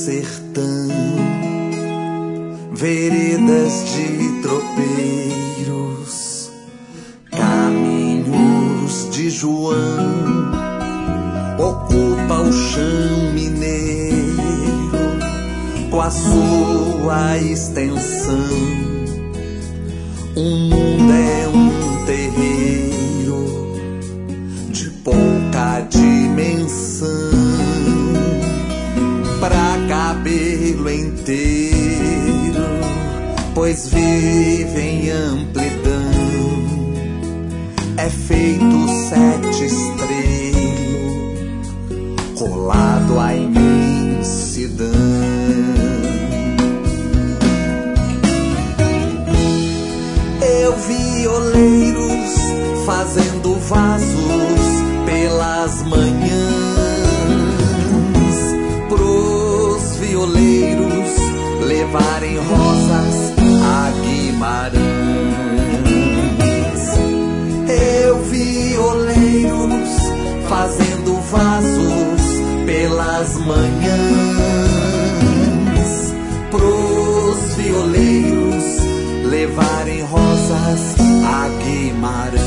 sertão, veredas de tropeiros, caminhos de João, ocupa o chão mineiro com a sua extensão. O mundo é um terreiro de pouca dimensão, pra cabê-lo inteiro, pois vive em amplidão. É feito 7 estrelos, colado à imensidão. Eu vi oleiros fazendo vasos pelas manhãs, pros violeiros levarem rosas a Guimarães. Eu vi oleiros fazendo vasos pelas manhãs, pros violeiros levarem rosas a Guimarães.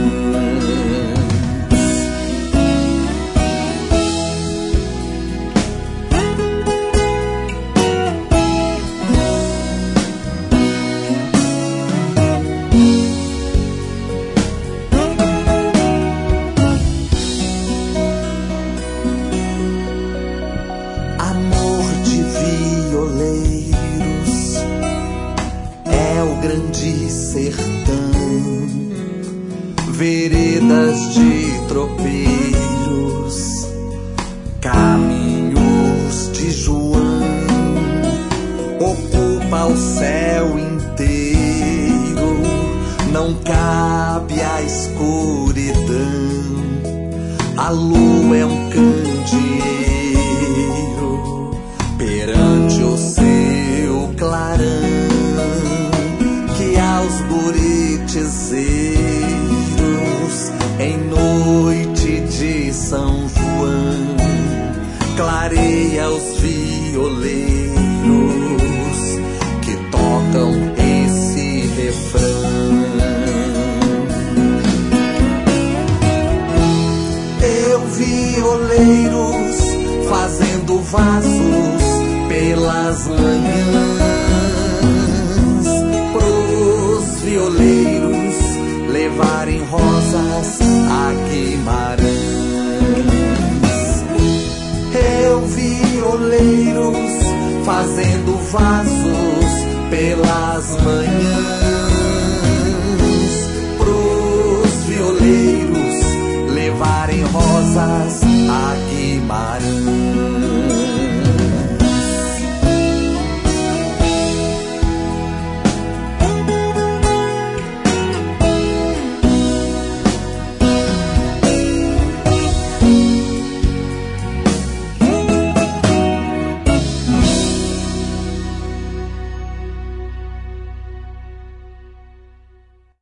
Amor de violeiros é o grande sertão, veredas de tropeiros, caminhos de João, ocupa o céu inteiro, não cabe a escuridão. A lua é um candeeiro perante o seu clarão, que aos buritizeiros em noite de São João clareia os violeiros que tocam esse refrão. Eu vi oleiros fazendo vasos pelas manhãs, pros violeiros levarem rosas a Guimarães. Eu vi oleiros fazendo vasos pelas manhãs, pros violeiros levarem rosas a Guimarães.